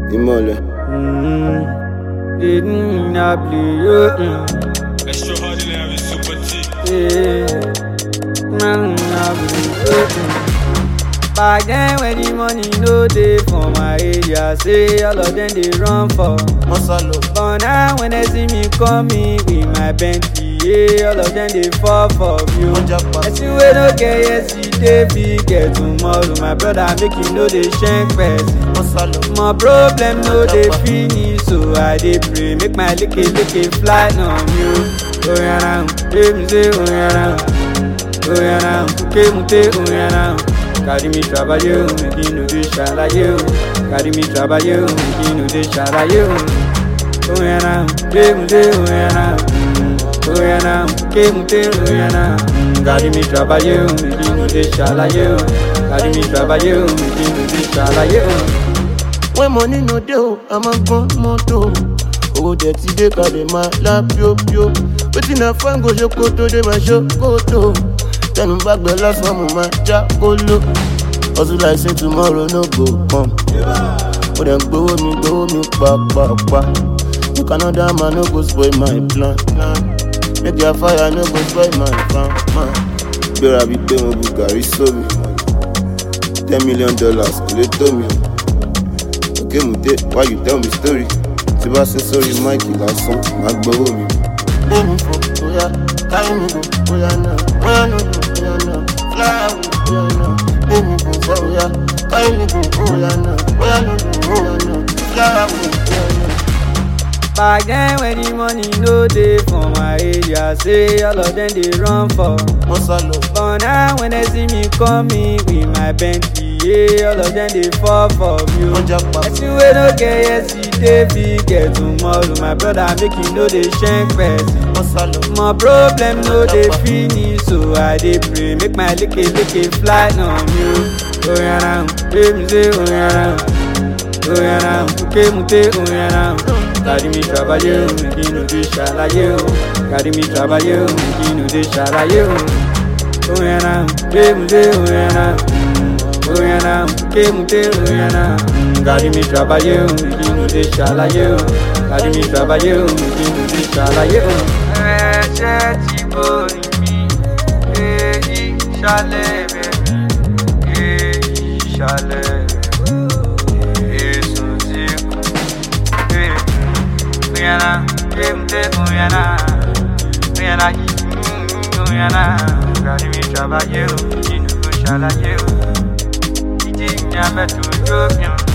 Imole. Didn't I play Extraordinary super T. Man, back then when the money no dey for my area, say all of them they run for Masalo. But now when they see me coming with my Bentley, yeah, all of them they fall for you. Person wey no get yesterday, fit get tomorrow. My brother make you know they shank person. Masalo. My problem no dey finish, so I dey pray make my licky fly on you. Oh yeah now, baby say oh yeah now, oh yeah now, mute oh yeah now. Carry me trabalho, make you know this shalayo. Carry me trabalho, make you know this shalayo. Oh yeah now, baby say oh yeah now, oh yeah now, mute oh yeah now. Carry me trabalho, make you know this shalayo. Carry me trabalho, make you know this shalayo. When money no dey, I'm a gun moto. Oh, dirty dey carry my lap yo. Wetin I find go Sokoto, dey my Sokoto. Tell me back the last one, my Jakolo. Hustle like say tomorrow no go come. But then go me, pa. Make another man no go spoil my plan. Make your fire no go spoil my farm. Better be pay my Bugari so me. $10 million, kò lè tó mi. Okay, mute, why you tell me story? Tí bá ṣe sorry, Mike lásán, má gbowó mi. Bẹ́ẹ̀ni fún bóyá, káyé mi kò bóyá náà. Bóyá náà kò bóyá náà. Fly away bóyá náà. Bẹ́ẹ̀ni fún bóyá, káyé mi kò bóyá náà. Bóyá náà kò bóyá náà. Fly away bóyá náà. Back then when the money no dey for my area, say all of them they run for Masalo. But now when they see me coming with my Bentley, yeah, all of them they fall for you. Person wey no get yesterday, fit get tomorrow. My brother make you know they shank person. Masalo. My problem no dey finish, so I dey pray make my licky fly on you. Oh yeah now, baby say oh yeah now, oh yeah now, mute oh yeah now. Carry me trabalho, make you know this shalayo. Carry me trabalho, make you know this shalayo. Oh yeah now, baby say oh yeah now, oh yeah now, mute oh yeah now. Carry me trabalho, make you know this shalayo. Carry me trabalho, make you know this shalayo. Ẹ̀ṣẹ̀ tí borí mi, èyí ṣálẹ̀ bẹ̀rẹ̀, èyí ṣálẹ̀. Uyana, carry me trabalho, you know, shall I you? Eating, I'm a